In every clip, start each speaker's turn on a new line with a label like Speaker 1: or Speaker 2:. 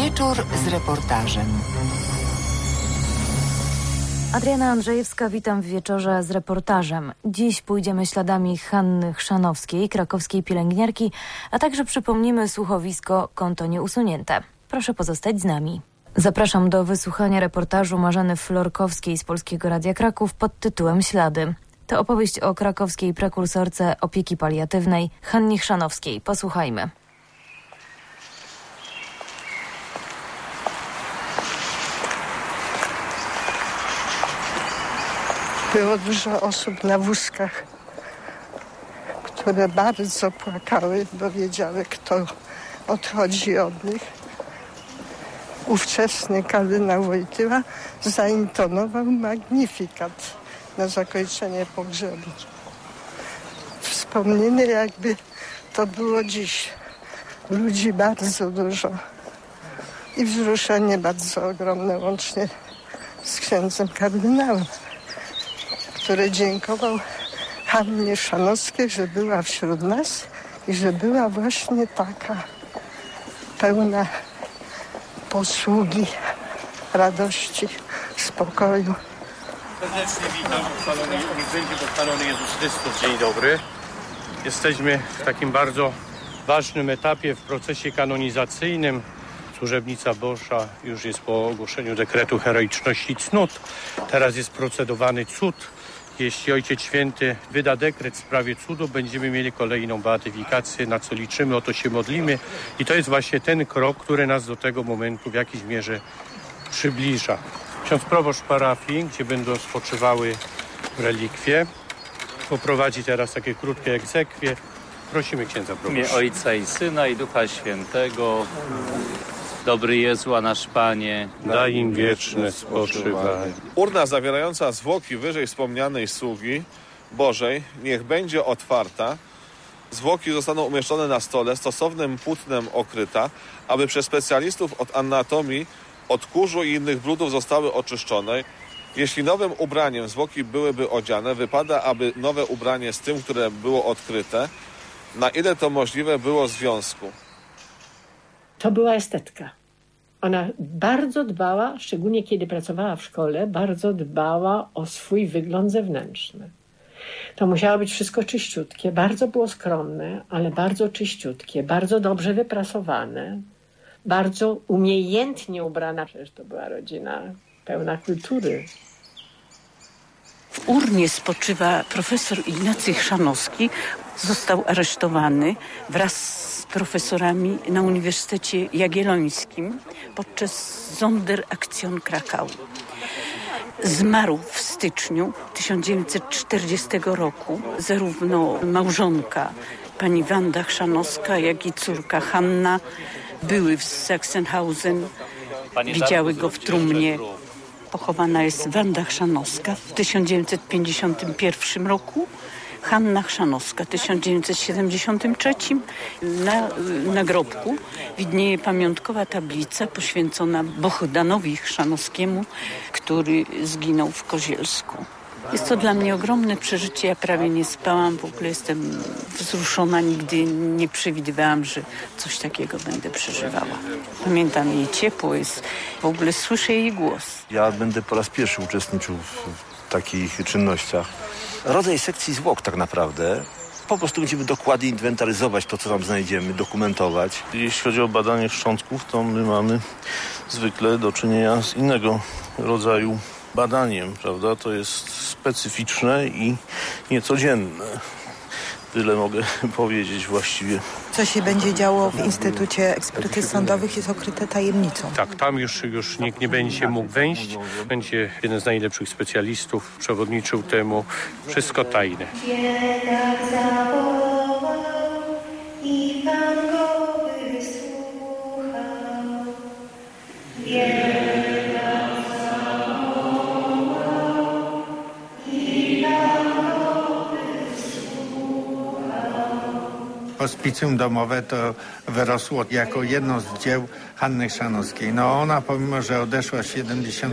Speaker 1: Wieczór z reportażem.
Speaker 2: Adriana Andrzejewska, witam w wieczorze z reportażem. Dziś pójdziemy śladami Hanny Chrzanowskiej, krakowskiej pielęgniarki, a także przypomnimy słuchowisko Konto nieusunięte. Proszę pozostać z nami. Zapraszam do wysłuchania reportażu Marzeny Florkowskiej z Polskiego Radia Kraków pod tytułem Ślady. To opowieść o krakowskiej prekursorce opieki paliatywnej Hannie Chrzanowskiej. Posłuchajmy.
Speaker 3: Było dużo osób na wózkach, które bardzo płakały, bo wiedziały, kto odchodzi od nich. Ówczesny kardynał Wojtyła zaintonował magnifikat na zakończenie pogrzebu. Wspomnienie, jakby to było dziś. Ludzi bardzo dużo i wzruszenie bardzo ogromne, łącznie z księdzem kardynałem, który dziękował Hannie Chrzanowskiej, że była wśród nas i że była właśnie taka pełna posługi, radości, spokoju.
Speaker 4: Serdecznie witam w salonie, niech będzie pochwalony Jezus Chrystus. Dzień dobry. Jesteśmy w takim bardzo ważnym etapie w procesie kanonizacyjnym. Służebnica Boża już jest po ogłoszeniu dekretu heroiczności cnót. Teraz jest procedowany cud. Jeśli Ojciec Święty wyda dekret w sprawie cudu, będziemy mieli kolejną beatyfikację, na co liczymy, o to się modlimy. I to jest właśnie ten krok, który nas do tego momentu w jakiejś mierze przybliża. Ksiądz proboszcz parafii, gdzie będą spoczywały relikwie, poprowadzi teraz takie krótkie egzekwie. Prosimy księdza proboszcza.
Speaker 5: W imię Ojca i Syna i Ducha Świętego. Dobry Jezu, a nasz Panie,
Speaker 4: daj im wieczne spoczywanie.
Speaker 6: Urna zawierająca zwłoki wyżej wspomnianej sługi Bożej niech będzie otwarta. Zwłoki zostaną umieszczone na stole, stosownym płótnem okryta, aby przez specjalistów od anatomii od kurzu i innych brudów zostały oczyszczone. Jeśli nowym ubraniem zwłoki byłyby odziane, wypada, aby nowe ubranie z tym, które było odkryte, na ile to możliwe, było w związku.
Speaker 7: To była estetka. Ona bardzo dbała, szczególnie kiedy pracowała w szkole, bardzo dbała o swój wygląd zewnętrzny. To musiało być wszystko czyściutkie, bardzo było skromne, ale bardzo czyściutkie, bardzo dobrze wyprasowane, bardzo umiejętnie ubrana. Przecież to była rodzina pełna kultury.
Speaker 8: W urnie spoczywa profesor Ignacy Chrzanowski. Został aresztowany wraz z profesorami na Uniwersytecie Jagiellońskim podczas Sonderaktion Krakau. Zmarł w styczniu 1940 roku zarówno małżonka pani Wanda Chrzanowska, jak i córka Hanna były w Sachsenhausen, widziały go w trumnie. Pochowana jest Wanda Chrzanowska w 1951 roku, Hanna Chrzanowska w 1973. Na nagrobku widnieje pamiątkowa tablica poświęcona Bohdanowi Chrzanowskiemu, który zginął w Kozielsku. Jest to dla mnie ogromne przeżycie, ja prawie nie spałam, w ogóle jestem wzruszona, nigdy nie przewidywałam, że coś takiego będę przeżywała. Pamiętam jej ciepło, w ogóle słyszę jej głos.
Speaker 9: Ja będę po raz pierwszy uczestniczył w takich czynnościach. Rodzaj sekcji zwłok tak naprawdę. Po prostu będziemy dokładnie inwentaryzować to, co tam znajdziemy, dokumentować.
Speaker 10: Jeśli chodzi o badanie szczątków, to my mamy zwykle do czynienia z innego rodzaju badaniem, prawda? To jest specyficzne i niecodzienne. Tyle mogę powiedzieć właściwie.
Speaker 11: Co się będzie działo w Instytucie Ekspertyz Sądowych jest okryte tajemnicą.
Speaker 4: Tak, tam już nikt nie będzie mógł wejść. Będzie jeden z najlepszych specjalistów przewodniczył temu. Wszystko tajne.
Speaker 12: Biedak zawołał i Pan go wysłuchał.
Speaker 13: Hospicjum domowe to wyrosło jako jedno z dzieł Hanny Chrzanowskiej. No ona, pomimo że odeszła w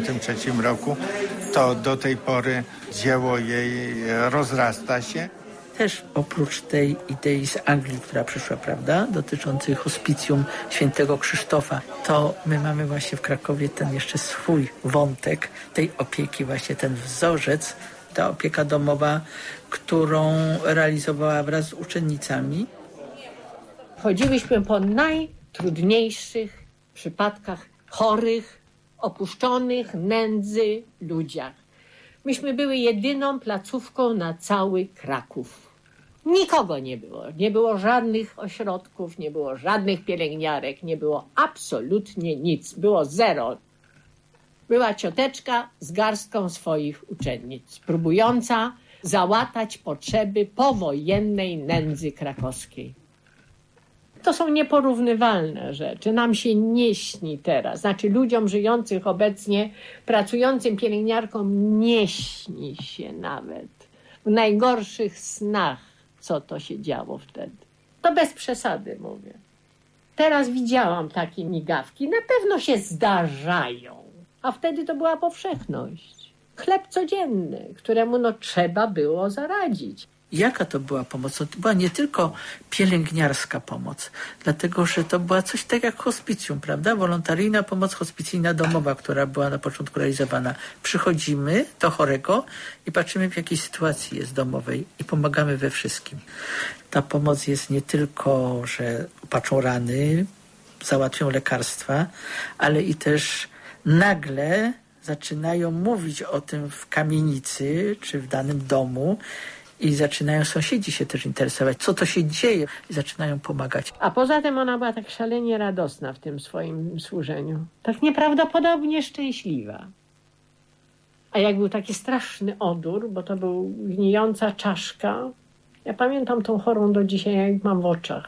Speaker 13: 1973 roku, to do tej pory dzieło jej rozrasta się.
Speaker 14: Też oprócz tej idei z Anglii, która przyszła, prawda, dotyczącej hospicjum świętego Krzysztofa, to my mamy właśnie w Krakowie ten jeszcze swój wątek tej opieki, właśnie ten wzorzec, ta opieka domowa, którą realizowała wraz z uczennicami.
Speaker 7: Chodziłyśmy po najtrudniejszych przypadkach chorych, opuszczonych, nędzy ludziach. Myśmy były jedyną placówką na cały Kraków. Nikogo nie było. Nie było żadnych ośrodków, nie było żadnych pielęgniarek, nie było absolutnie nic. Było zero. Była cioteczka z garstką swoich uczennic, próbująca załatać potrzeby powojennej nędzy krakowskiej. To są nieporównywalne rzeczy. Nam się nie śni teraz. Znaczy ludziom żyjących obecnie, pracującym pielęgniarkom nie śni się nawet w najgorszych snach, co to się działo wtedy. To bez przesady mówię. Teraz widziałam takie migawki. Na pewno się zdarzają. A wtedy to była powszechność. Chleb codzienny, któremu trzeba było zaradzić.
Speaker 14: Jaka to była pomoc? To była nie tylko pielęgniarska pomoc, dlatego że to była coś tak jak hospicjum, prawda? Wolontaryjna pomoc hospicyjna domowa, która była na początku realizowana. Przychodzimy do chorego i patrzymy, w jakiej sytuacji jest domowej i pomagamy we wszystkim. Ta pomoc jest nie tylko, że opatrzą rany, załatwią lekarstwa, ale i też nagle zaczynają mówić o tym w kamienicy czy w danym domu i zaczynają sąsiedzi się też interesować, co to się dzieje i zaczynają pomagać.
Speaker 7: A poza tym ona była tak szalenie radosna w tym swoim służeniu. Tak nieprawdopodobnie szczęśliwa. A jak był taki straszny odór, bo to był gnijąca czaszka. Ja pamiętam tą chorą do dzisiaj, jak mam w oczach.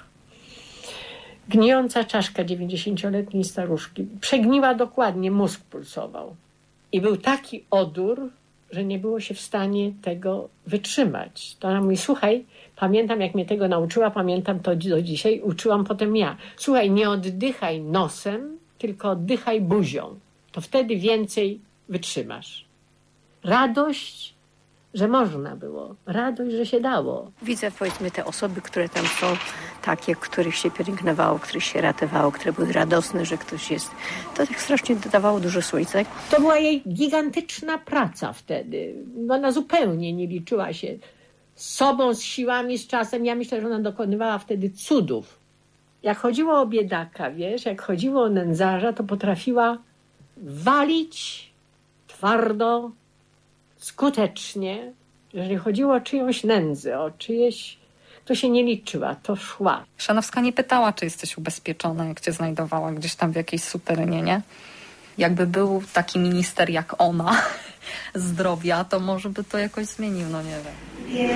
Speaker 7: Gnijąca czaszka 90-letniej staruszki. Przegniła dokładnie, mózg pulsował. I był taki odór, że nie było się w stanie tego wytrzymać. To ona mówi, słuchaj, pamiętam jak mnie tego nauczyła, pamiętam to do dzisiaj, uczyłam potem ja. Słuchaj, nie oddychaj nosem, tylko oddychaj buzią. To wtedy więcej wytrzymasz. Radość, że można było. Radość, że się dało.
Speaker 15: Widzę, powiedzmy, te osoby, które tam są, takie, których się pielęgnowało, których się ratowało, które były radosne, że ktoś jest. To tak strasznie dodawało dużo słońca.
Speaker 7: To była jej gigantyczna praca wtedy. Ona zupełnie nie liczyła się z sobą, z siłami, z czasem. Ja myślę, że ona dokonywała wtedy cudów. Jak chodziło o biedaka, wiesz, jak chodziło o nędzarza, to potrafiła walić twardo, skutecznie. Jeżeli chodziło o czyjąś nędzę, o czyjeś, to się nie liczyła, to szła.
Speaker 16: Szanowska nie pytała, czy jesteś ubezpieczona, jak cię znajdowała gdzieś tam w jakiejś suterynie, nie? Jakby był taki minister jak ona, zdrowia, to może by to jakoś zmienił, no nie wiem.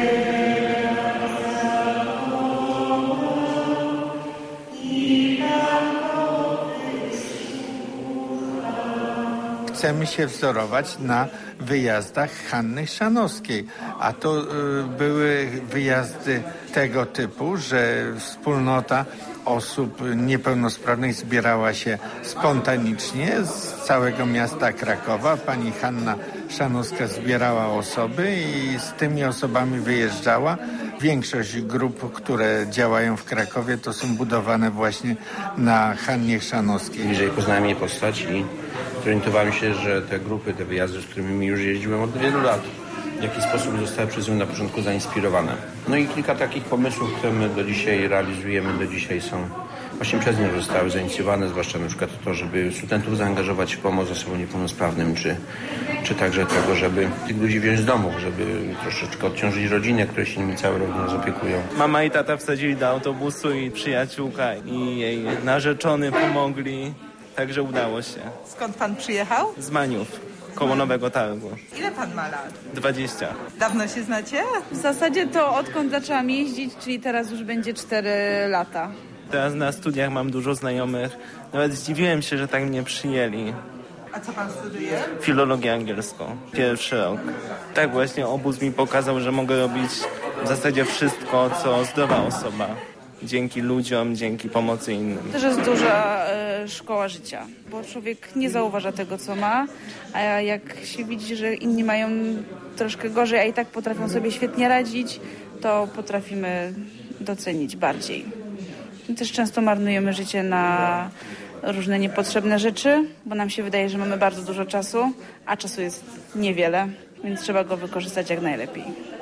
Speaker 13: Chcemy się wzorować na wyjazdach Hanny Chrzanowskiej, a to były wyjazdy tego typu, że wspólnota osób niepełnosprawnych zbierała się spontanicznie z całego miasta Krakowa. Pani Hanna Chrzanowska zbierała osoby i z tymi osobami wyjeżdżała. Większość grup, które działają w Krakowie, to są budowane właśnie na Hannie Chrzanowskiej.
Speaker 17: Bliżej poznałem jej postać i zorientowałem się, że te grupy, te wyjazdy, z którymi już jeździłem od wielu lat, w jaki sposób zostały przez nią na początku zainspirowane. No i kilka takich pomysłów, które my do dzisiaj realizujemy, do dzisiaj są właśnie przez nią zostały zainicjowane, zwłaszcza na przykład to, żeby studentów zaangażować w pomoc osobom niepełnosprawnym, czy także tego, żeby tych ludzi wziąć z domów, żeby troszeczkę odciążyć rodzinę, które się nimi całe rodziny zaopiekują.
Speaker 18: Mama i tata wsadzili do autobusu i przyjaciółka i jej narzeczony pomogli, także udało się.
Speaker 11: Skąd pan przyjechał?
Speaker 18: Z Maniów, koło Nowego Targu.
Speaker 11: Ile pan ma lat?
Speaker 18: 20.
Speaker 11: Dawno się znacie?
Speaker 19: W zasadzie to odkąd zaczęłam jeździć, czyli teraz już będzie 4 lata.
Speaker 18: Teraz na studiach mam dużo znajomych. Nawet zdziwiłem się, że tak mnie przyjęli.
Speaker 11: A co pan studiuje?
Speaker 18: Filologię angielską. Pierwszy rok. Tak właśnie obóz mi pokazał, że mogę robić w zasadzie wszystko, co zdrowa osoba. Dzięki ludziom, dzięki pomocy innym.
Speaker 19: Też jest duża szkoła życia, bo człowiek nie zauważa tego, co ma, a jak się widzi, że inni mają troszkę gorzej, a i tak potrafią sobie świetnie radzić, to potrafimy docenić bardziej. My też często marnujemy życie na różne niepotrzebne rzeczy, bo nam się wydaje, że mamy bardzo dużo czasu, a czasu jest niewiele, więc trzeba go wykorzystać jak najlepiej.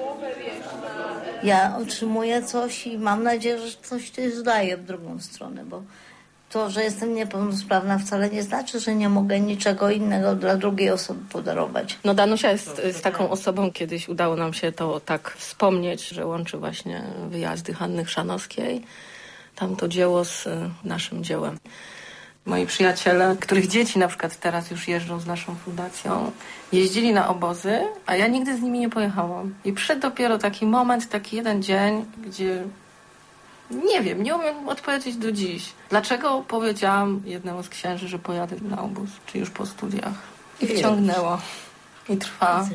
Speaker 20: Ja otrzymuję coś i mam nadzieję, że coś też daje w drugą stronę, bo to, że jestem niepełnosprawna wcale nie znaczy, że nie mogę niczego innego dla drugiej osoby podarować.
Speaker 21: No Danusia jest taką osobą, kiedyś udało nam się to tak wspomnieć, że łączy właśnie wyjazdy Hanny Chrzanowskiej, tamto dzieło z naszym dziełem. Moi przyjaciele, których dzieci na przykład teraz już jeżdżą z naszą fundacją, jeździli na obozy, a ja nigdy z nimi nie pojechałam. I przyszedł dopiero taki moment, taki jeden dzień, gdzie nie wiem, nie umiem odpowiedzieć do dziś. Dlaczego powiedziałam jednemu z księży, że pojadę na obóz, czy już po studiach. I wciągnęło. I trwa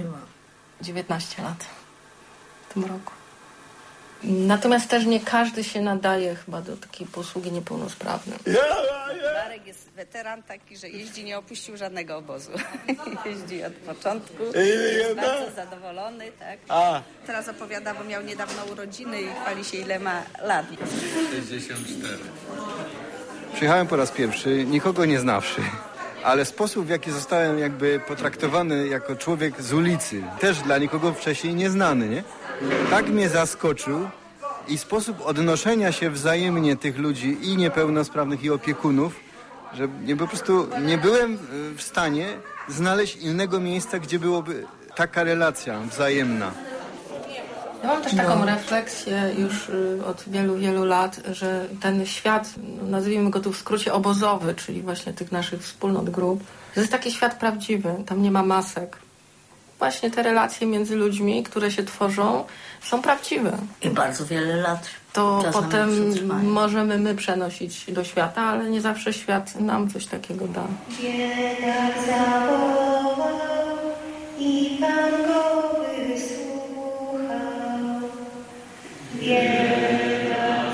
Speaker 21: 19 lat w tym roku. Natomiast też nie każdy się nadaje chyba do takiej posługi niepełnosprawnej.
Speaker 22: Marek jest weteran taki, że jeździ, nie opuścił żadnego obozu. Jeździ od początku. Jest bardzo zadowolony, tak. Teraz opowiada, bo miał niedawno urodziny i chwali się, ile ma lat.
Speaker 23: 64. Przyjechałem po raz pierwszy, nikogo nie znawszy. Ale sposób, w jaki zostałem jakby potraktowany jako człowiek z ulicy, też dla nikogo wcześniej nieznany, nie? Tak mnie zaskoczył i sposób odnoszenia się wzajemnie tych ludzi i niepełnosprawnych, i opiekunów, że po prostu nie byłem w stanie znaleźć innego miejsca, gdzie byłoby taka relacja wzajemna.
Speaker 21: Ja mam też taką refleksję już od wielu, wielu lat, że ten świat, nazwijmy go tu w skrócie obozowy, czyli właśnie tych naszych wspólnot, grup, to jest taki świat prawdziwy, tam nie ma masek. Właśnie te relacje między ludźmi, które się tworzą, są prawdziwe.
Speaker 20: I bardzo wiele lat.
Speaker 21: To potem możemy my przenosić do świata, ale nie zawsze świat nam coś takiego da.
Speaker 12: Biedak zawołał i Pan go wysłuchał. Biedak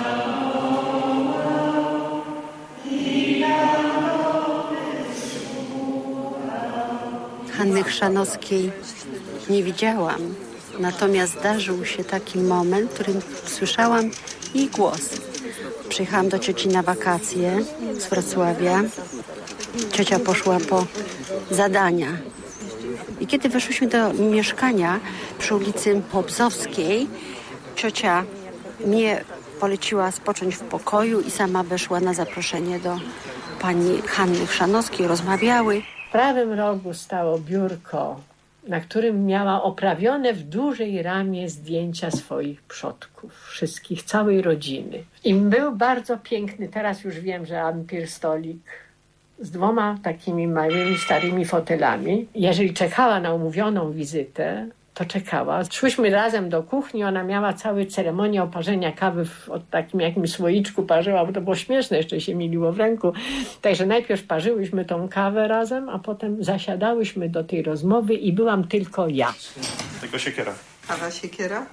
Speaker 12: zawołał i Pan go wysłuchał.
Speaker 15: Hanny Chrzanowskiej nie widziałam, natomiast zdarzył się taki moment, w którym słyszałam jej głos. Przyjechałam do cioci na wakacje z Wrocławia. Ciocia poszła po zadania. I kiedy weszłyśmy do mieszkania przy ulicy Łobzowskiej, ciocia mnie poleciła spocząć w pokoju i sama weszła na zaproszenie do pani Hanny Chrzanowskiej. Rozmawiały.
Speaker 7: W prawym rogu stało biurko, na którym miała oprawione w dużej ramie zdjęcia swoich przodków, wszystkich, całej rodziny. I był bardzo piękny, teraz już wiem, że ampir stolik z 2 takimi małymi, starymi fotelami. Jeżeli czekała na umówioną wizytę, to czekała. Szłyśmy razem do kuchni, ona miała całą ceremonię oparzenia kawy w takim jakimś słoiczku parzyła, bo to było śmieszne, jeszcze się miliło w ręku. Także najpierw parzyłyśmy tą kawę razem, a potem zasiadałyśmy do tej rozmowy i byłam tylko ja.
Speaker 24: Tylko siekiera.
Speaker 11: Kawa siekiera?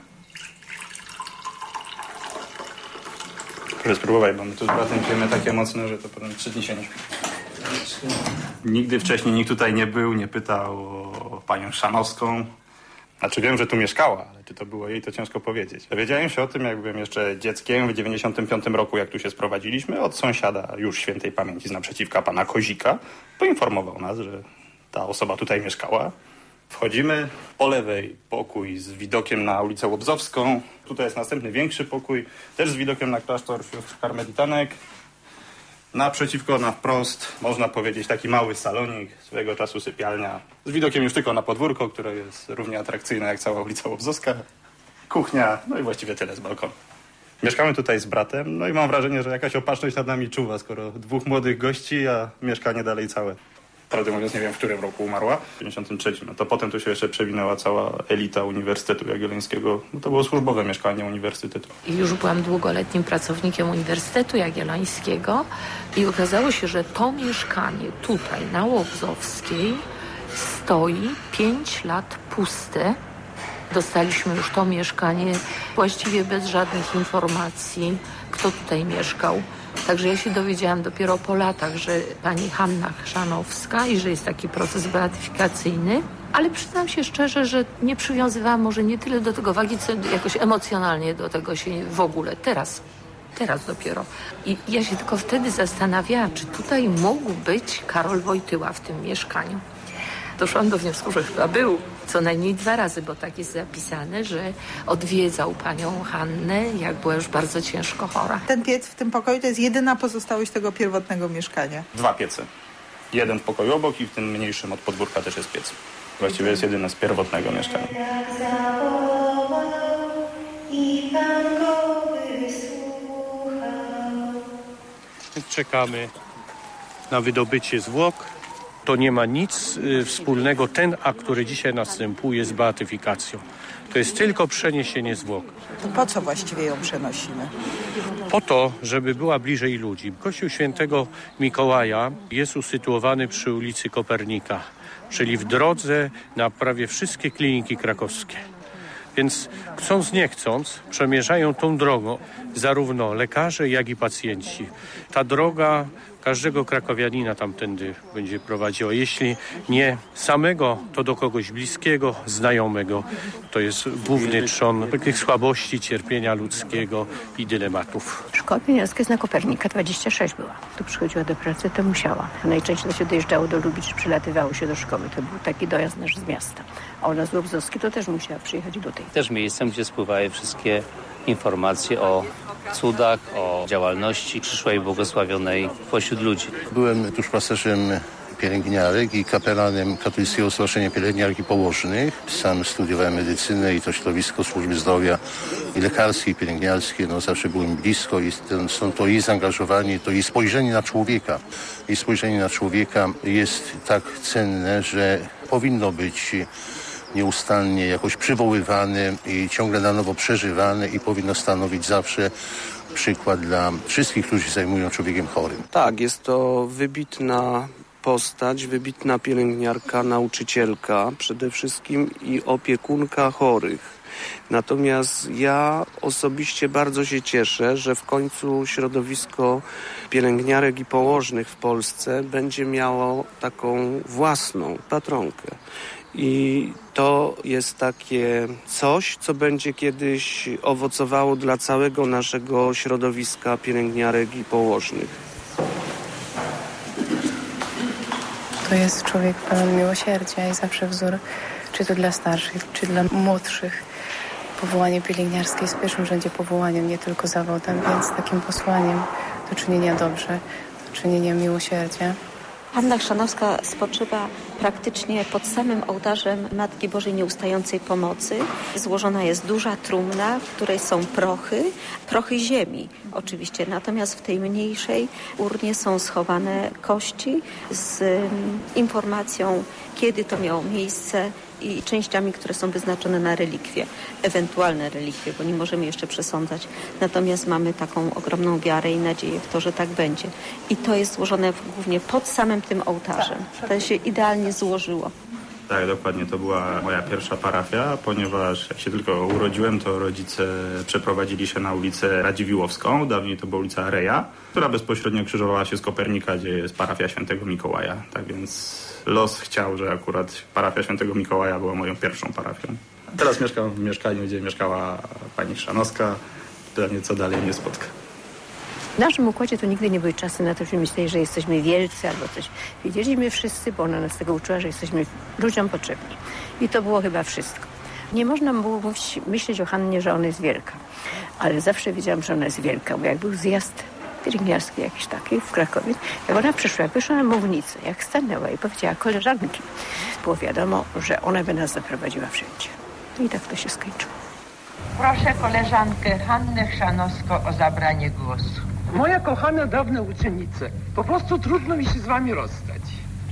Speaker 24: Proszę spróbować, bo my tu z bratem pijemy takie mocne, że to potem 3 dni się nie śpi. Nigdy wcześniej nikt tutaj nie był, nie pytał o panią Chrzanowską. Znaczy wiem, że tu mieszkała, ale czy to było jej, to ciężko powiedzieć. Dowiedziałem się o tym, jak byłem jeszcze dzieckiem w 95 roku, jak tu się sprowadziliśmy, od sąsiada już świętej pamięci z naprzeciwka, pana Kozika. Poinformował nas, że ta osoba tutaj mieszkała. Wchodzimy, po lewej pokój z widokiem na ulicę Łobzowską. Tutaj jest następny większy pokój, też z widokiem na klasztor sióstr karmelitanek. Naprzeciwko, na wprost, można powiedzieć, taki mały salonik, swojego czasu sypialnia, z widokiem już tylko na podwórko, które jest równie atrakcyjne jak cała ulica Łobzowska. Kuchnia, no i właściwie tyle z balkonu. Mieszkamy tutaj z bratem, no i mam wrażenie, że jakaś opatrzność nad nami czuwa, skoro 2 młodych gości, a mieszkanie dalej całe. Prawdę mówiąc, nie wiem, w którym roku umarła. W 53. No to potem tu się jeszcze przewinęła cała elita Uniwersytetu Jagiellońskiego. No to było służbowe mieszkanie uniwersytetu.
Speaker 25: Już byłam długoletnim pracownikiem Uniwersytetu Jagiellońskiego i okazało się, że to mieszkanie tutaj na Łobzowskiej stoi 5 lat puste. Dostaliśmy już to mieszkanie właściwie bez żadnych informacji, kto tutaj mieszkał. Także ja się dowiedziałam dopiero po latach, że pani Hanna Chrzanowska i że jest taki proces beatyfikacyjny, Ale przyznam się szczerze, że nie przywiązywałam może nie tyle do tego wagi, co jakoś emocjonalnie do tego się w ogóle. Teraz dopiero. I ja się tylko wtedy zastanawiałam, czy tutaj mógł być Karol Wojtyła w tym mieszkaniu. Doszłam do wniosku, że chyba był co najmniej 2 razy, bo tak jest zapisane, że odwiedzał panią Hannę, jak była już bardzo ciężko chora.
Speaker 11: Ten piec w tym pokoju to jest jedyna pozostałość tego pierwotnego mieszkania.
Speaker 24: 2 piece. Jeden w pokoju obok i w tym mniejszym od podwórka też jest piec. Właściwie jest jedyny z pierwotnego mieszkania.
Speaker 4: Czekamy na wydobycie zwłok. To nie ma nic wspólnego, ten akt, który dzisiaj następuje, z beatyfikacją. To jest tylko przeniesienie zwłok.
Speaker 11: To po co właściwie ją przenosimy?
Speaker 4: Po to, żeby była bliżej ludzi. Kościół Świętego Mikołaja jest usytuowany przy ulicy Kopernika, czyli w drodze na prawie wszystkie kliniki krakowskie. Więc chcąc nie chcąc przemierzają tą drogą zarówno lekarze, jak i pacjenci. Ta droga każdego krakowianina tamtędy będzie prowadziła. Jeśli nie samego, to do kogoś bliskiego, znajomego. To jest główny trzon takich słabości, cierpienia ludzkiego i dylematów.
Speaker 1: Szkoła pielęgniarska jest na Kopernika, 26 była. Tu przychodziła do pracy, to musiała. Najczęściej to się dojeżdżało do Lubicz, przylatywało się do szkoły. To był taki dojazd nasz z miasta. A u nas w Łobzowskie to też musiała przyjechać do tej.
Speaker 2: Też miejscem, gdzie spływały wszystkie informacje o cudach, o działalności przyszłej błogosławionej pośród ludzi.
Speaker 3: Byłem duszpasterzem pielęgniarek i kapelanem Katolickiego Stowarzyszenia Pielęgniarek i Położnych. Sam studiowałem medycynę i to środowisko służby zdrowia i lekarskie, i pielęgniarskie. Zawsze byłem blisko i stąd to jej zaangażowanie, to jej spojrzenie na człowieka. Jej spojrzenie na człowieka jest tak cenne, że powinno być nieustannie jakoś przywoływane i ciągle na nowo przeżywane i powinno stanowić zawsze przykład dla wszystkich, którzy się zajmują człowiekiem chorym.
Speaker 5: Tak, jest to wybitna postać, wybitna pielęgniarka, nauczycielka przede wszystkim i opiekunka chorych. Natomiast ja osobiście bardzo się cieszę, że w końcu środowisko pielęgniarek i położnych w Polsce będzie miało taką własną patronkę. I to jest takie coś, co będzie kiedyś owocowało dla całego naszego środowiska pielęgniarek i położnych.
Speaker 6: To jest człowiek pełen miłosierdzia i zawsze wzór, czy to dla starszych, czy dla młodszych. Powołanie pielęgniarskie jest w pierwszym rzędzie powołaniem, nie tylko zawodem, więc takim posłaniem do czynienia dobrze, do czynienia miłosierdzia.
Speaker 26: Hanna Chrzanowska spoczywa praktycznie pod samym ołtarzem Matki Bożej Nieustającej Pomocy. Złożona jest duża trumna, w której są prochy ziemi oczywiście. Natomiast w tej mniejszej urnie są schowane kości z informacją, kiedy to miało miejsce i częściami, które są wyznaczone na relikwie, ewentualne relikwie, bo nie możemy jeszcze przesądzać. Natomiast mamy taką ogromną wiarę i nadzieję w to, że tak będzie. I to jest złożone głównie pod samym tym ołtarzem. To się idealnie złożyło.
Speaker 24: Tak, dokładnie. To była moja pierwsza parafia, ponieważ jak się tylko urodziłem, to rodzice przeprowadzili się na ulicę Radziwiłłowską. Dawniej to była ulica Reja, która bezpośrednio krzyżowała się z Kopernika, gdzie jest parafia Świętego Mikołaja. Tak więc los chciał, że akurat parafia Świętego Mikołaja była moją pierwszą parafią. Teraz mieszkam w mieszkaniu, gdzie mieszkała pani Chrzanowska, która mnie co dalej nie spotka.
Speaker 1: W naszym układzie to nigdy nie były czasy na to, że myśleli, że jesteśmy wielcy albo coś. Wiedzieliśmy wszyscy, bo ona nas tego uczyła, że jesteśmy ludziom potrzebni. I to było chyba wszystko. Nie można było myśleć o Hannie, że ona jest wielka. Ale zawsze wiedziałam, że ona jest wielka, bo jak był zjazd pielęgniarski jakiś taki w Krakowie, jak ona przyszła, jak wyszła na mównicę, jak stanęła i powiedziała koleżanki, było wiadomo, że ona by nas zaprowadziła wszędzie. I tak to się skończyło.
Speaker 27: Proszę koleżankę Hannę Chrzanowską o zabranie głosu.
Speaker 28: Moja kochana dawna uczennice, po prostu trudno mi się z wami rozstać.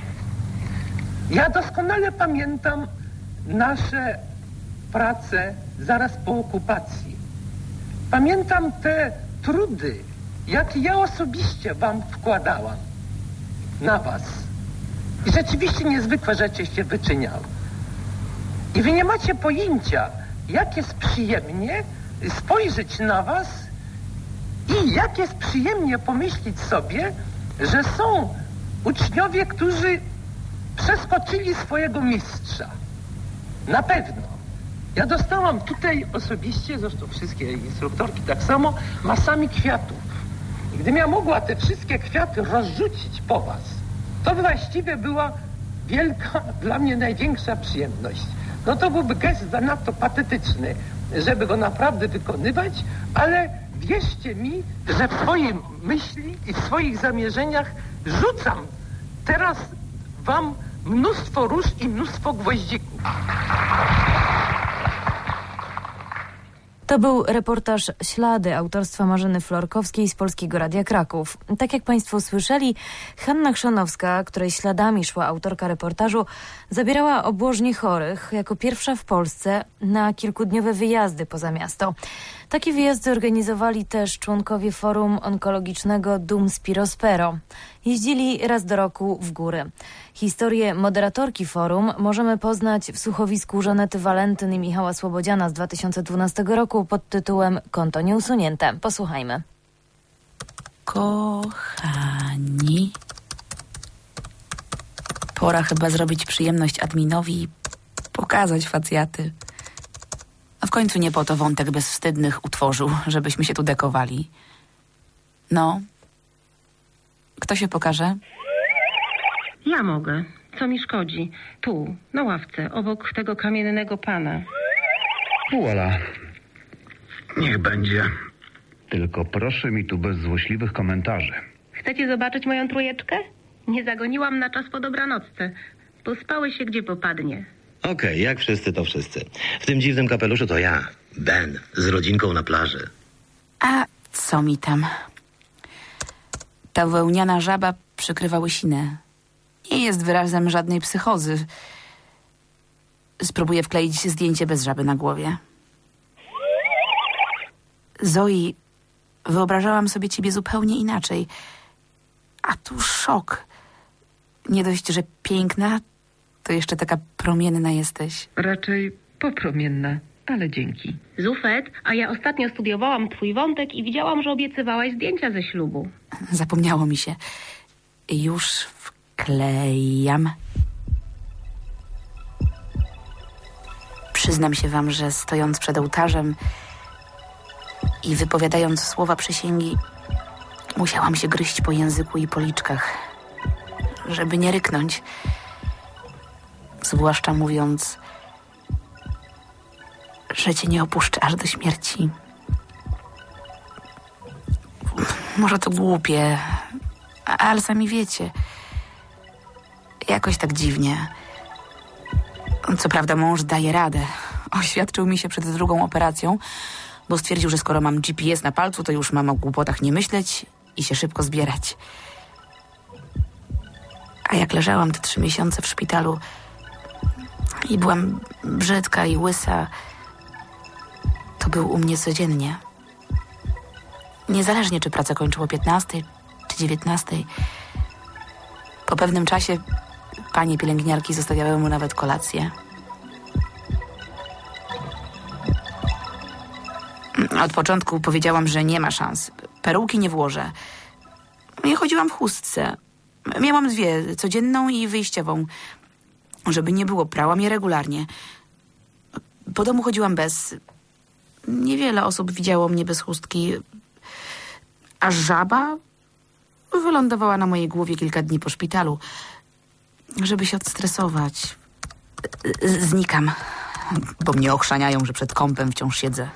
Speaker 28: Ja doskonale pamiętam nasze prace zaraz po okupacji. Pamiętam te trudy, jakie ja osobiście wam wkładałam na was. I rzeczywiście niezwykłe rzeczy się wyczyniały. I wy nie macie pojęcia, jak jest przyjemnie spojrzeć na was i jak jest przyjemnie pomyśleć sobie, że są uczniowie, którzy przeskoczyli swojego mistrza. Na pewno. Ja dostałam tutaj osobiście, zresztą wszystkie instruktorki tak samo, masami kwiatów. I gdybym ja mogła te wszystkie kwiaty rozrzucić po was, to właściwie była wielka, dla mnie największa przyjemność. No to byłby gest zanadto patetyczny, żeby go naprawdę wykonywać, ale wierzcie mi, że w swojej myśli i w swoich zamierzeniach rzucam teraz wam mnóstwo róż i mnóstwo gwoździków.
Speaker 8: To był reportaż Ślady autorstwa Marzeny Florkowskiej z Polskiego Radia Kraków. Tak jak Państwo słyszeli, Hanna Chrzanowska, której śladami szła autorka reportażu, zabierała obłożnie chorych jako pierwsza w Polsce na kilkudniowe wyjazdy poza miasto. Takie wyjazdy organizowali też członkowie Forum Onkologicznego Dum Spirospero. Jeździli raz do roku w góry. Historię moderatorki forum możemy poznać w słuchowisku Żanety Walentyn i Michała Słobodziana z 2012 roku pod tytułem Konto nieusunięte. Posłuchajmy.
Speaker 9: Kochani, pora chyba zrobić przyjemność adminowi i pokazać facjaty. A w końcu nie po to wątek bezwstydnych utworzył, żebyśmy się tu dekowali. No, kto się pokaże?
Speaker 10: Ja mogę. Co mi szkodzi? Tu, na ławce, obok tego kamiennego pana.
Speaker 13: Voila. Niech będzie. Tylko proszę mi tu bez złośliwych komentarzy.
Speaker 10: Chcecie zobaczyć moją trójeczkę? Nie zagoniłam na czas po dobranocce. Pospały się gdzie popadnie.
Speaker 14: Okej, jak wszyscy to wszyscy. W tym dziwnym kapeluszu to ja, Ben, z rodzinką na plaży.
Speaker 9: A co mi tam? Ta wełniana żaba przykrywa łysinę. Nie jest wyrazem żadnej psychozy. Spróbuję wkleić zdjęcie bez żaby na głowie. Zoi, wyobrażałam sobie ciebie zupełnie inaczej. A tu szok. Nie dość, że piękna, to jeszcze taka promienna jesteś.
Speaker 10: Raczej popromienna, ale dzięki. Zufet, a ja ostatnio studiowałam twój wątek i widziałam, że obiecywałaś zdjęcia ze ślubu.
Speaker 9: Zapomniało mi się. Już wklejam. Przyznam się wam, że stojąc przed ołtarzem i wypowiadając słowa przysięgi, musiałam się gryźć po języku i policzkach, żeby nie ryknąć. Zwłaszcza mówiąc, że cię nie opuszczę aż do śmierci. Może to głupie, ale sami wiecie. Jakoś tak dziwnie. Co prawda mąż daje radę. Oświadczył mi się przed drugą operacją, bo stwierdził, że skoro mam GPS na palcu, to już mam o głupotach nie myśleć i się szybko zbierać. A jak leżałam te 3 miesiące w szpitalu i byłam brzydka i łysa, to był u mnie codziennie. Niezależnie, czy pracę kończył o 15 czy 19. Po pewnym czasie panie pielęgniarki zostawiały mu nawet kolację. Od początku powiedziałam, że nie ma szans. Peruki nie włożę. Ja chodziłam w chustce. Miałam 2, codzienną i wyjściową. Żeby nie było, prałam je regularnie. Po domu chodziłam bez. Niewiele osób widziało mnie bez chustki. A żaba wylądowała na mojej głowie kilka dni po szpitalu. Żeby się odstresować. Znikam, bo mnie ochrzaniają, że przed kąpem wciąż siedzę.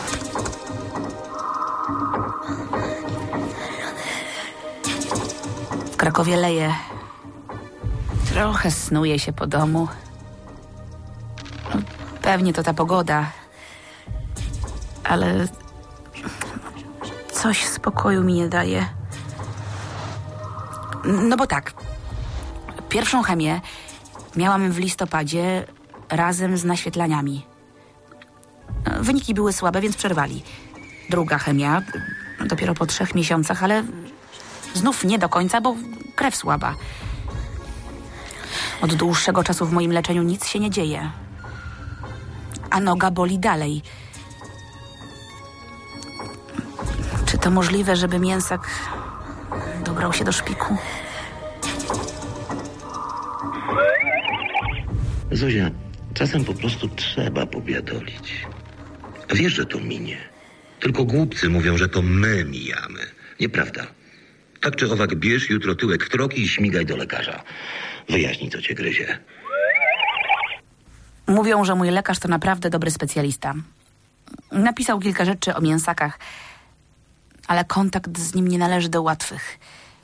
Speaker 9: W Krakowie leje. Trochę snuje się po domu. Pewnie to ta pogoda. Ale coś spokoju mi nie daje. No bo tak. Pierwszą chemię miałam w listopadzie razem z naświetlaniami. Wyniki były słabe, więc przerwali. Druga chemia dopiero po 3 miesiącach, ale znów nie do końca, bo krew słaba. Od dłuższego czasu w moim leczeniu nic się nie dzieje. A noga boli dalej. Czy to możliwe, żeby mięsak dobrał się do szpiku?
Speaker 14: Zuzia, Czasem po prostu trzeba pobiadolić. Wiesz, że to minie. Tylko głupcy mówią, że to my mijamy. Nieprawda. Tak czy owak bierz jutro tyłek w troki i śmigaj do lekarza. Wyjaśnij, co cię gryzie.
Speaker 9: Mówią, że mój lekarz to naprawdę dobry specjalista. Napisał kilka rzeczy o mięsakach, ale kontakt z nim nie należy do łatwych.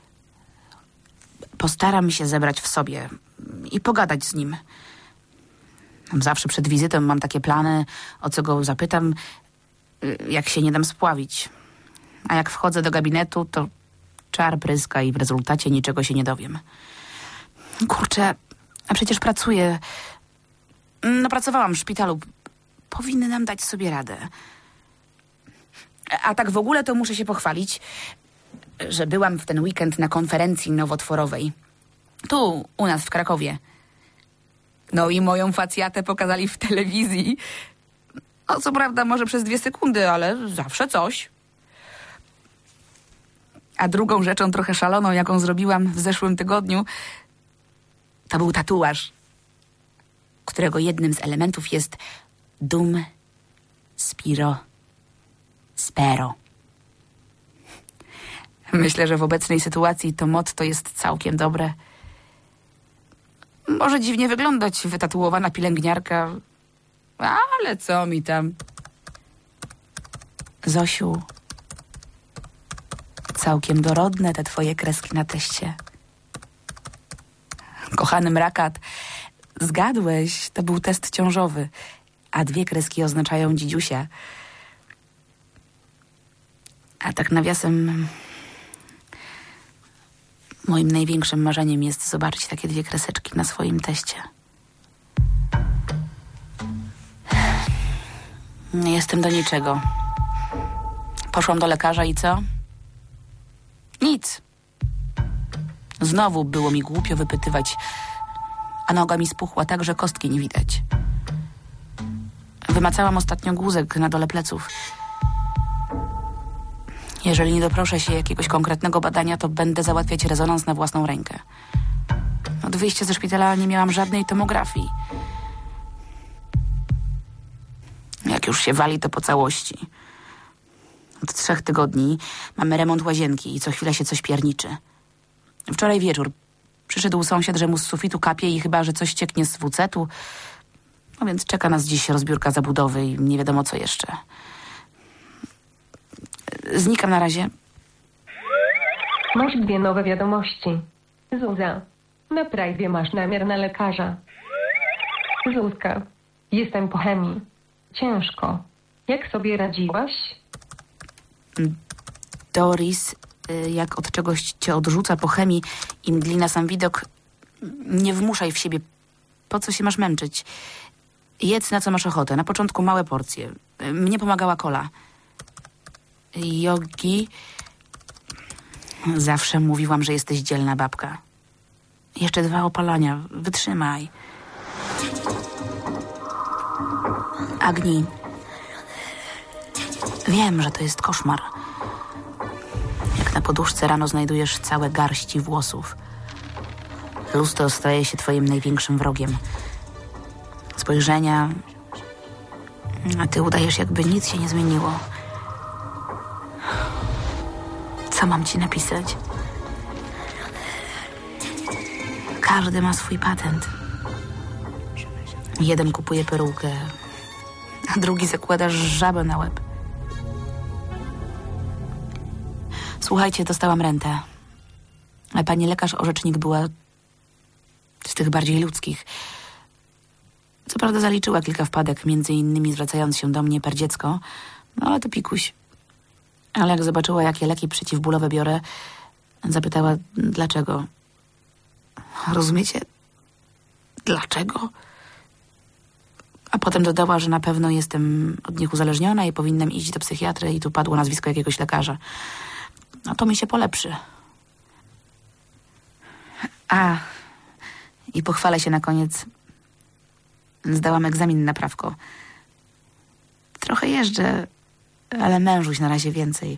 Speaker 9: Postaram się zebrać w sobie i pogadać z nim. Zawsze przed wizytą mam takie plany, o co go zapytam, jak się nie dam spławić. A jak wchodzę do gabinetu, to czar pryska i w rezultacie niczego się nie dowiem. Kurczę, a przecież pracuję. No, pracowałam w szpitalu. Powinnam dać sobie radę. A tak w ogóle to muszę się pochwalić, że byłam w ten weekend na konferencji nowotworowej. Tu, u nas w Krakowie. No i moją facjatę pokazali w telewizji. No co prawda może przez 2 sekundy, ale zawsze coś. A drugą rzeczą trochę szaloną, jaką zrobiłam w zeszłym tygodniu, to był tatuaż, którego jednym z elementów jest Dum Spiro Spero. Myślę, że w obecnej sytuacji to motto jest całkiem dobre. Może dziwnie wyglądać wytatuowana pielęgniarka, ale co mi tam. Zosiu, całkiem dorodne te twoje kreski na teście. Kochany mrakat, zgadłeś, to był test ciążowy, a 2 kreski oznaczają dzidziusia. A tak nawiasem, moim największym marzeniem jest zobaczyć takie 2 kreseczki na swoim teście. Nie jestem do niczego. Poszłam do lekarza i co? Nic. Znowu było mi głupio wypytywać, a noga mi spuchła tak, że kostki nie widać. Wymacałam ostatnio guzek na dole pleców. Jeżeli nie doproszę się jakiegoś konkretnego badania, to będę załatwiać rezonans na własną rękę. Od wyjścia ze szpitala nie miałam żadnej tomografii. Jak już się wali, to po całości. Od 3 tygodni mamy remont łazienki i co chwilę się coś pierniczy. Wczoraj wieczór przyszedł sąsiad, że mu z sufitu kapie i chyba, że coś cieknie z WC-tu. No więc czeka nas dziś rozbiórka zabudowy i nie wiadomo co jeszcze. Znikam na razie.
Speaker 10: Masz 2 nowe wiadomości. Zuza, na prajwie masz namiar na lekarza. Zuzka, jestem po chemii. Ciężko. Jak sobie radziłaś?
Speaker 9: Doris, jak od czegoś cię odrzuca po chemii i mdli na sam widok, nie wmuszaj w siebie. Po co się masz męczyć? Jedz na co masz ochotę. Na początku małe porcje. Mnie pomagała kola. Jogi, zawsze mówiłam, że jesteś dzielna babka. Jeszcze 2 opalania. Wytrzymaj. Agni, wiem, że to jest koszmar. Jak na poduszce rano znajdujesz całe garści włosów. Lustro staje się twoim największym wrogiem. Spojrzenia, a ty udajesz, jakby nic się nie zmieniło. Co mam ci napisać? Każdy ma swój patent. Jeden kupuje perukę, a drugi zakłada żabę na łeb. Słuchajcie, dostałam rentę. A pani lekarz orzecznik była z tych bardziej ludzkich. Co prawda zaliczyła kilka wpadek, między innymi zwracając się do mnie per dziecko, no ale to pikuś. Ale jak zobaczyła, jakie leki przeciwbólowe biorę, zapytała, dlaczego. Rozumiecie? Dlaczego? A potem dodała, że na pewno jestem od nich uzależniona i powinnam iść do psychiatry i tu padło nazwisko jakiegoś lekarza. No to mi się polepszy. A, i pochwalę się na koniec. Zdałam egzamin na prawko. Trochę jeżdżę, ale mężuś na razie więcej.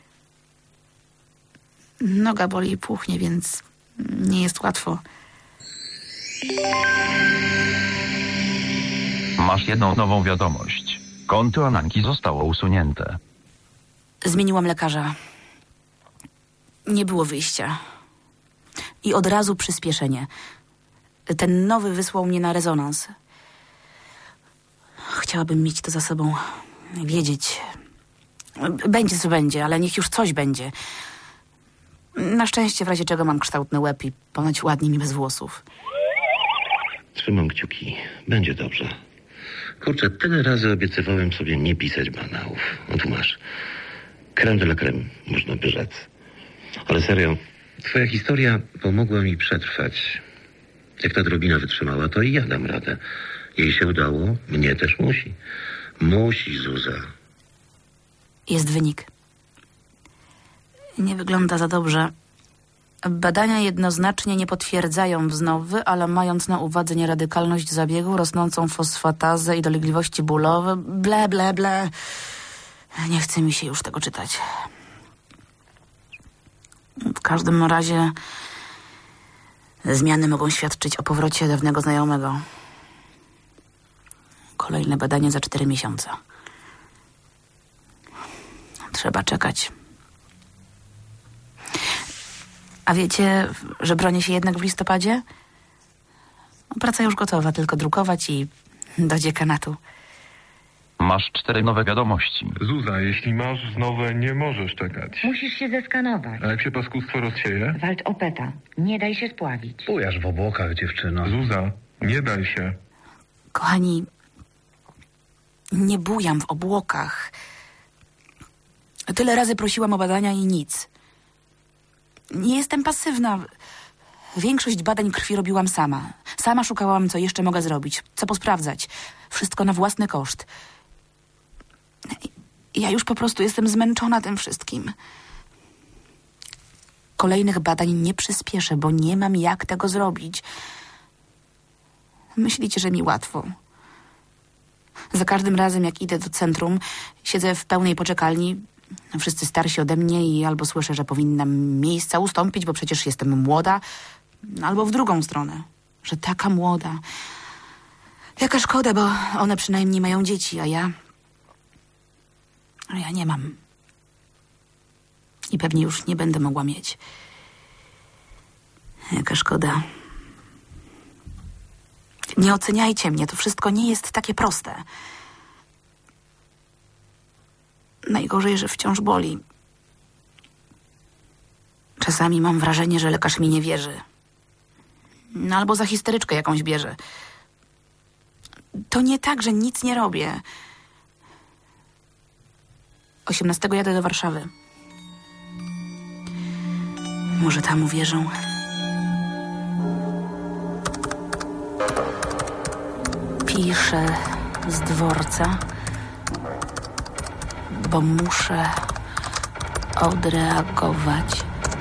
Speaker 9: Noga boli i puchnie, więc nie jest łatwo.
Speaker 16: Masz jedną nową wiadomość. Konto Ananki zostało usunięte.
Speaker 9: Zmieniłam lekarza. Nie było wyjścia. I od razu przyspieszenie. Ten nowy wysłał mnie na rezonans. Chciałabym mieć to za sobą. Wiedzieć. Będzie co będzie, ale niech już coś będzie. Na szczęście w razie czego mam kształtny łeb i ponoć ładnie mi bez włosów.
Speaker 14: Trzymam kciuki. Będzie dobrze. Kurczę, tyle razy obiecywałem sobie nie pisać banałów. No tu masz. Crème de la crème, można by rzec. Ale serio, twoja historia pomogła mi przetrwać. Jak ta drobina wytrzymała, to i ja dam radę. Jej się udało, mnie też musi. Musi, Zuza.
Speaker 9: Jest wynik. Nie wygląda za dobrze. Badania jednoznacznie nie potwierdzają wznowy, ale mając na uwadze nieradykalność zabiegu, rosnącą fosfatazę i dolegliwości bólowe, ble, ble, ble. Nie chce mi się już tego czytać. W każdym razie zmiany mogą świadczyć o powrocie dawnego znajomego. Kolejne badanie za 4 miesiące. Trzeba czekać. A wiecie, że bronię się jednak w listopadzie? Praca już gotowa, tylko drukować i do dziekanatu.
Speaker 16: Masz 4 nowe wiadomości.
Speaker 17: Zuza, jeśli masz nowe, nie możesz czekać.
Speaker 18: Musisz się zeskanować.
Speaker 17: A jak się paskustwo rozsieje?
Speaker 18: Walcz o peta. Nie daj się spławić.
Speaker 17: Bujasz w obłokach, dziewczyno. Zuza, nie daj się.
Speaker 9: Kochani, nie bujam w obłokach. Tyle razy prosiłam o badania i nic. Nie jestem pasywna. Większość badań krwi robiłam sama. Sama szukałam, co jeszcze mogę zrobić, co posprawdzać. Wszystko na własny koszt. Ja już po prostu jestem zmęczona tym wszystkim. Kolejnych badań nie przyspieszę, bo nie mam jak tego zrobić. Myślicie, że mi łatwo. Za każdym razem, jak idę do centrum, siedzę w pełnej poczekalni. Wszyscy starsi ode mnie i albo słyszę, że powinnam miejsca ustąpić, bo przecież jestem młoda, albo w drugą stronę, że taka młoda. Jaka szkoda, bo one przynajmniej mają dzieci, a ja nie mam. I pewnie już nie będę mogła mieć. Jaka szkoda. Nie oceniajcie mnie, to wszystko nie jest takie proste. Najgorzej, że wciąż boli. Czasami mam wrażenie, że lekarz mi nie wierzy. Albo za histeryczkę jakąś bierze. To nie tak, że nic nie robię. 18 jadę do Warszawy. Może tam uwierzą. Piszę z dworca, bo muszę odreagować.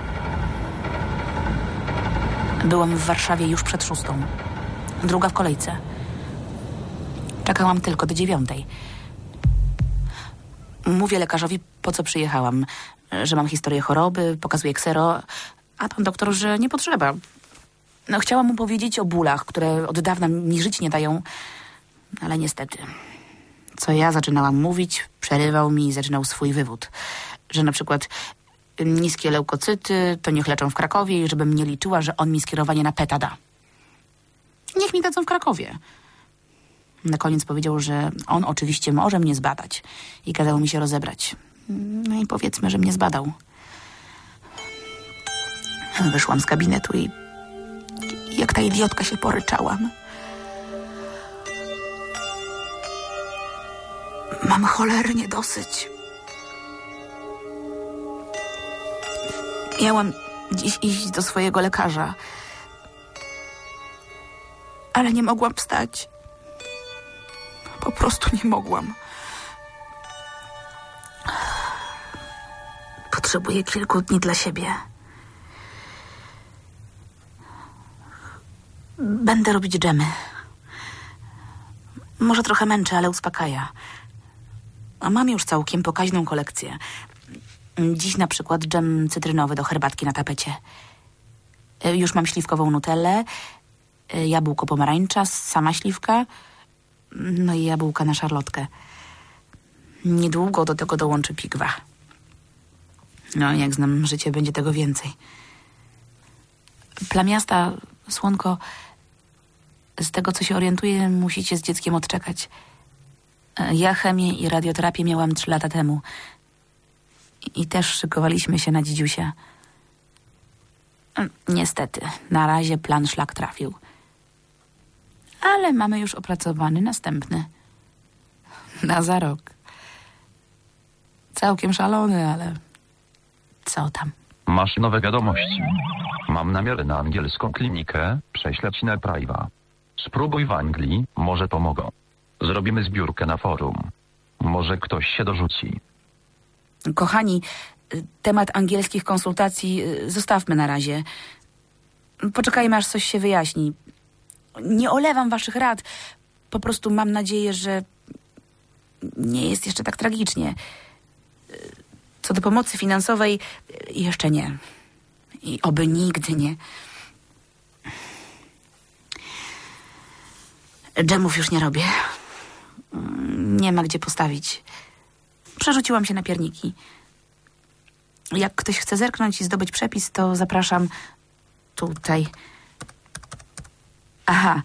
Speaker 9: Byłam w Warszawie już przed 6. Druga w kolejce. Czekałam tylko do 9. Mówię lekarzowi, po co przyjechałam. Że mam historię choroby, pokazuję ksero, a pan doktor, że nie potrzeba. Chciałam mu powiedzieć o bólach, które od dawna mi żyć nie dają, ale niestety. Co ja zaczynałam mówić, przerywał mi i zaczynał swój wywód. Że na przykład niskie leukocyty to niech leczą w Krakowie i żebym nie liczyła, że on mi skierowanie na PETA da. Niech mi dadzą w Krakowie. Na koniec powiedział, że on oczywiście może mnie zbadać i kazał mi się rozebrać. No i powiedzmy, że mnie zbadał. Wyszłam z gabinetu i jak ta idiotka się poryczałam. Mam cholernie dosyć. Miałam dziś iść do swojego lekarza, ale nie mogłam wstać. Po prostu nie mogłam. Potrzebuję kilku dni dla siebie. Będę robić dżemy. Może trochę męczę, ale uspokaja. A mam już całkiem pokaźną kolekcję. Dziś na przykład dżem cytrynowy do herbatki na tapecie. Już mam śliwkową nutellę, jabłko pomarańcza, sama śliwka, no i jabłka na szarlotkę. Niedługo do tego dołączy pigwa. No, jak znam życie, będzie tego więcej. Plamiasta, słonko, z tego, co się orientuję, musicie z dzieckiem odczekać. Ja chemię i radioterapię miałam 3 lata temu. I też szykowaliśmy się na dzidziusia. Niestety, na razie plan szlak trafił. Ale mamy już opracowany następny. Na za rok. Całkiem szalony, ale co tam?
Speaker 16: Masz nowe wiadomości. Mam namiary na angielską klinikę, prześlę ci na priva. Spróbuj w Anglii, może pomogą. Zrobimy zbiórkę na forum. Może ktoś się dorzuci.
Speaker 9: Kochani, temat angielskich konsultacji zostawmy na razie. Poczekajmy, aż coś się wyjaśni. Nie olewam waszych rad. Po prostu mam nadzieję, że nie jest jeszcze tak tragicznie. Co do pomocy finansowej, jeszcze nie. I oby nigdy nie. Dżemów już nie robię. Nie ma gdzie postawić. Przerzuciłam się na pierniki. Jak ktoś chce zerknąć i zdobyć przepis, to zapraszam tutaj. Aha.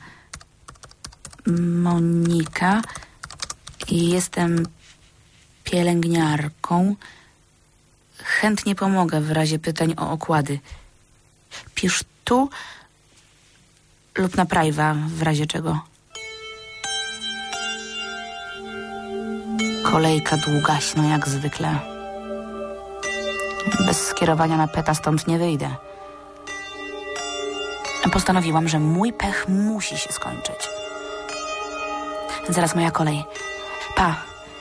Speaker 9: Monika. I jestem pielęgniarką. Chętnie pomogę w razie pytań o okłady. Pisz tu lub na priva, w razie czego. Kolejka długaśno jak zwykle. Bez skierowania na PETA stąd nie wyjdę. Postanowiłam, że mój pech musi się skończyć. Zaraz moja kolej. Pa.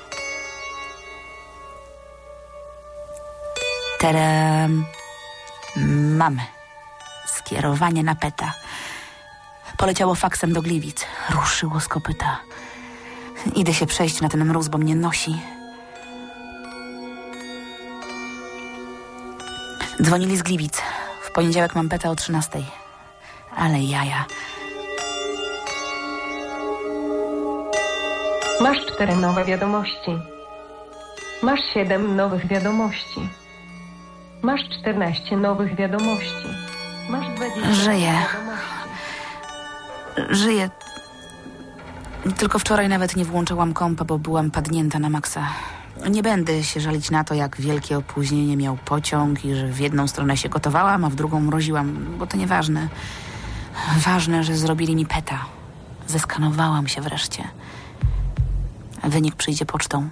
Speaker 9: Tadam. Mamy. Skierowanie na PETA. Poleciało faksem do Gliwic. Ruszyło z kopyta. Idę się przejść na ten mróz, bo mnie nosi. Dzwonili z Gliwic. W poniedziałek mam PETA o 13:00. Ale jaja.
Speaker 10: Masz 4 nowe wiadomości. Masz 7 nowych wiadomości. Masz 14 nowych wiadomości. Masz 20
Speaker 9: Żyję.
Speaker 10: wiadomości.
Speaker 9: Żyję. Tylko wczoraj nawet nie włączyłam kompa, bo byłam padnięta na maksa. Nie będę się żalić na to, jak wielkie opóźnienie miał pociąg i że w jedną stronę się gotowałam, a w drugą mroziłam, bo to nieważne. Ważne, że zrobili mi PETA. Zeskanowałam się wreszcie. Wynik przyjdzie pocztą.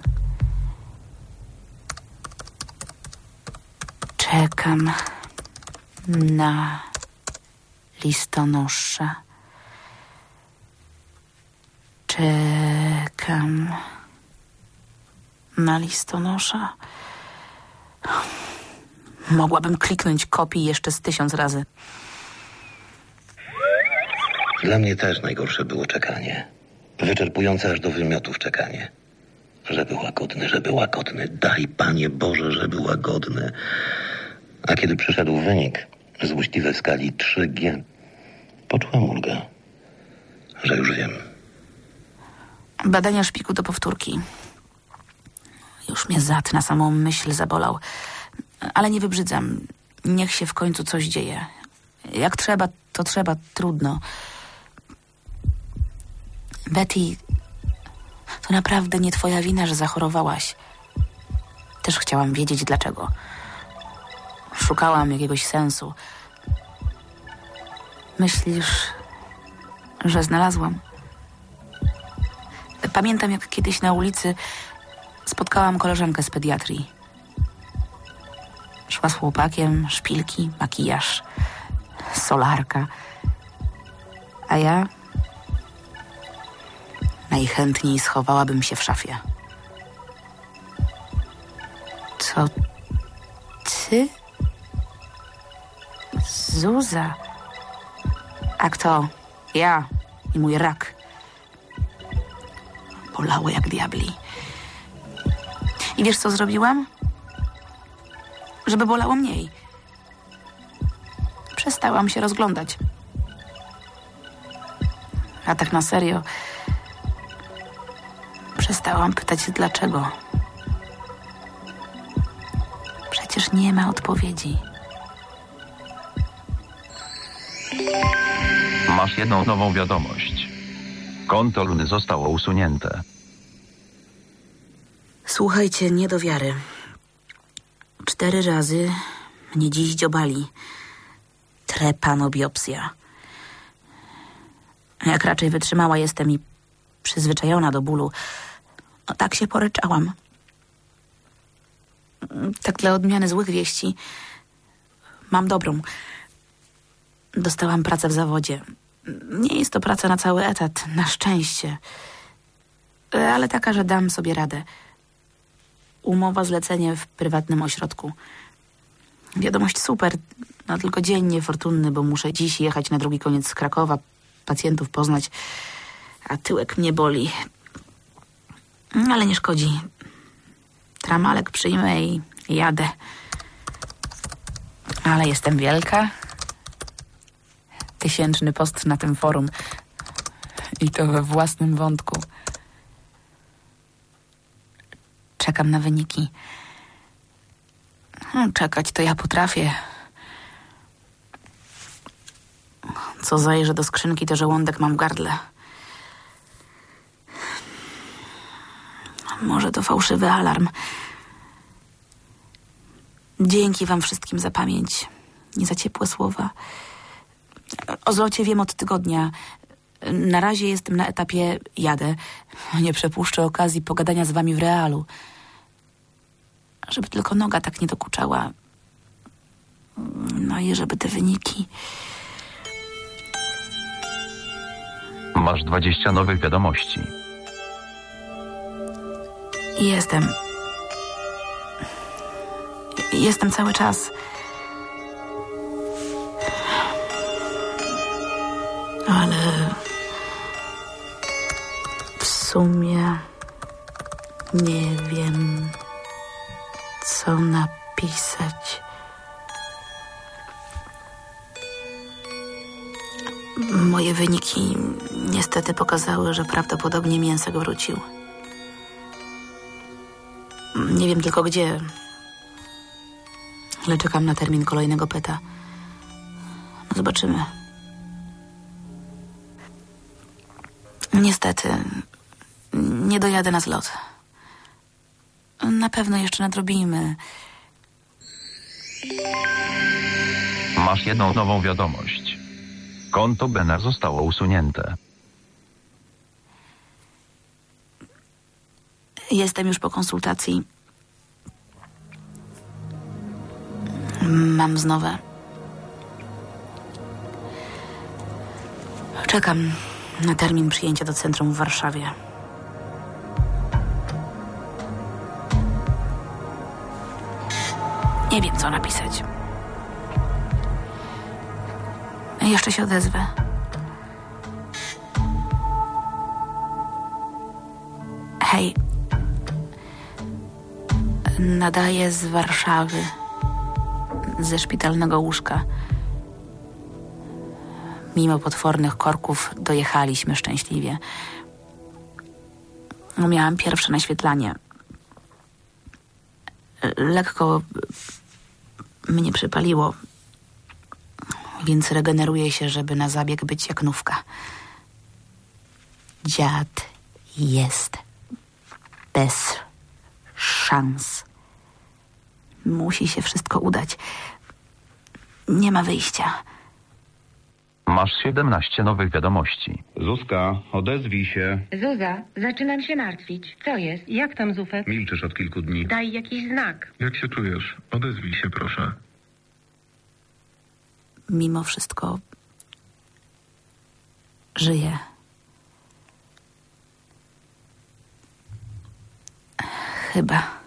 Speaker 9: Czekam na listonosza. Czekam na listonosza. Mogłabym kliknąć kopii jeszcze z 1000 razy.
Speaker 14: Dla mnie też najgorsze było czekanie. Wyczerpujące aż do wymiotów czekanie. Żeby łagodny. Daj, Panie Boże, żeby łagodny. A kiedy przyszedł wynik, złośliwy w skali 3G, poczułem ulgę, że już wiem.
Speaker 9: Badania szpiku do powtórki. Już mnie zad na samą myśl zabolał. Ale nie wybrzydzam. Niech się w końcu coś dzieje. Jak trzeba, to trzeba. Trudno. Betty, to naprawdę nie twoja wina, że zachorowałaś. Też chciałam wiedzieć dlaczego. Szukałam jakiegoś sensu. Myślisz, że znalazłam? Pamiętam, jak kiedyś na ulicy spotkałam koleżankę z pediatrii. Szła z chłopakiem, szpilki, makijaż, solarka. A ja najchętniej schowałabym się w szafie. Co ty? Zuza. A kto? Ja i mój rak. Bolało jak diabli. I wiesz, co zrobiłam? Żeby bolało mniej. Przestałam się rozglądać. A tak na serio, Przestałam pytać dlaczego. Przecież nie ma odpowiedzi.
Speaker 16: Masz jedną nową wiadomość. Konto Luny zostało usunięte.
Speaker 9: Słuchajcie, nie do wiary. 4 razy mnie dziś dziobali. Trepanobiopsja. Jak raczej wytrzymała jestem i przyzwyczajona do bólu, no tak się poryczałam. Tak dla odmiany złych wieści. Mam dobrą. Dostałam pracę w zawodzie. Nie jest to praca na cały etat, na szczęście. Ale taka, że dam sobie radę. Umowa zlecenie w prywatnym ośrodku. Wiadomość super, no tylko dzień niefortunny, bo muszę dziś jechać na drugi koniec Krakowa, pacjentów poznać, a tyłek mnie boli. Ale nie szkodzi. Tramalek przyjmę i jadę. Ale jestem wielka. 1000 post na tym forum. I to we własnym wątku. Czekam na wyniki. Czekać to ja potrafię. Co zajrzę do skrzynki, to żołądek mam w gardle. Może to fałszywy alarm. Dzięki wam wszystkim za pamięć. Nie za ciepłe słowa. O zlocie wiem od tygodnia. Na razie jestem na etapie jadę. Nie przepuszczę okazji pogadania z wami w realu. Żeby tylko noga tak nie dokuczała. No i żeby te wyniki...
Speaker 16: Masz 20 nowych wiadomości.
Speaker 9: Jestem cały czas. Ale w sumie nie wiem, co napisać. Moje wyniki niestety pokazały, że prawdopodobnie Mięsek wrócił. Nie wiem tylko gdzie, ale czekam na termin kolejnego PETA. No zobaczymy. Niestety, nie dojadę na zlot. Na pewno jeszcze nadrobimy.
Speaker 16: Masz jedną nową wiadomość. Konto Bena zostało usunięte.
Speaker 9: Jestem już po konsultacji. Mam znowu. Czekam na termin przyjęcia do centrum w Warszawie. Nie wiem, co napisać. Jeszcze się odezwę. Hej. Nadaję z Warszawy. Ze szpitalnego łóżka. Mimo potwornych korków dojechaliśmy szczęśliwie. Miałam pierwsze naświetlanie. Lekko mnie przypaliło, więc regeneruję się, żeby na zabieg być jak nówka. Dziad jest bez szans. Musi się wszystko udać. Nie ma wyjścia.
Speaker 16: Masz 17 nowych wiadomości.
Speaker 13: Zuzka, odezwij się.
Speaker 18: Zuza, zaczynam się martwić. Co jest?
Speaker 28: Jak tam, Zufek?
Speaker 13: Milczysz od kilku dni.
Speaker 18: Daj jakiś znak.
Speaker 17: Jak się czujesz? Odezwij się, proszę.
Speaker 9: Mimo wszystko żyję. Chyba.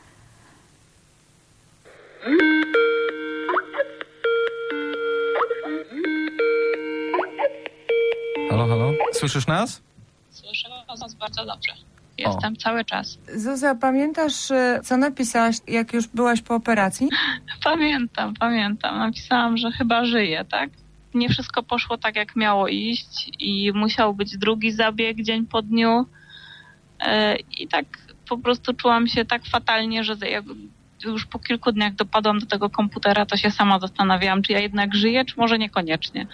Speaker 7: Halo, halo? Słyszysz nas?
Speaker 12: Słyszę was bardzo dobrze. Jestem cały czas.
Speaker 15: Zuza, pamiętasz, co napisałaś, jak już byłaś po operacji?
Speaker 12: Pamiętam. Napisałam, że chyba żyję, tak? Nie wszystko poszło tak, jak miało iść i musiał być drugi zabieg dzień po dniu. I tak po prostu czułam się tak fatalnie, że jak już po kilku dniach dopadłam do tego komputera, to się sama zastanawiałam, czy ja jednak żyję, czy może niekoniecznie.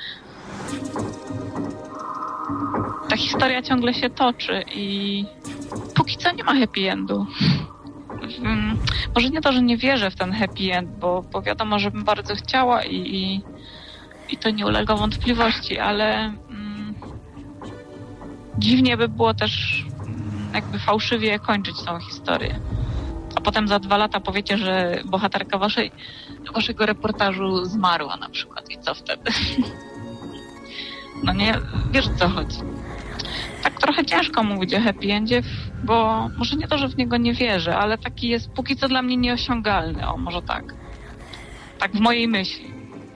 Speaker 12: Ta historia ciągle się toczy i póki co nie ma happy endu. Może nie to, że nie wierzę w ten happy end, bo wiadomo, że bym bardzo chciała i to nie ulega wątpliwości, ale dziwnie by było też jakby fałszywie kończyć tą historię. A potem za 2 lata powiecie, że bohaterka waszego reportażu zmarła na przykład. I co wtedy? No nie, wiesz o co chodzi. Tak trochę ciężko mówić o happy endzie, bo może nie to, że w niego nie wierzę, ale taki jest póki co dla mnie nieosiągalny. O, może tak. Tak w mojej myśli.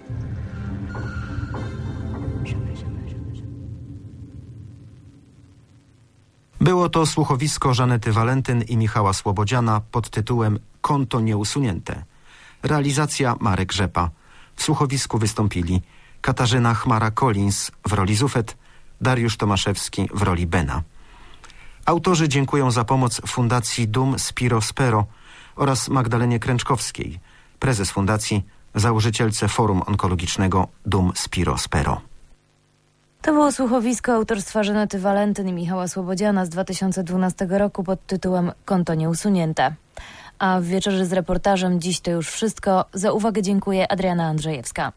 Speaker 4: Było to słuchowisko Żanety Walentyn i Michała Słobodziana pod tytułem Konto nieusunięte. Realizacja Marek Rzepa. W słuchowisku wystąpili Katarzyna Chmara-Collins w roli Zufet, Dariusz Tomaszewski w roli Bena. Autorzy dziękują za pomoc Fundacji Dum Spiro Spero oraz Magdalenie Kręczkowskiej, prezes fundacji, założycielce Forum Onkologicznego Dum Spiro Spero.
Speaker 8: To było słuchowisko autorstwa Żanety Walentyn i Michała Słobodziana z 2012 roku pod tytułem Konto nieusunięte. A w Wieczorzy z reportażem dziś to już wszystko. Za uwagę dziękuję Adriana Andrzejewska.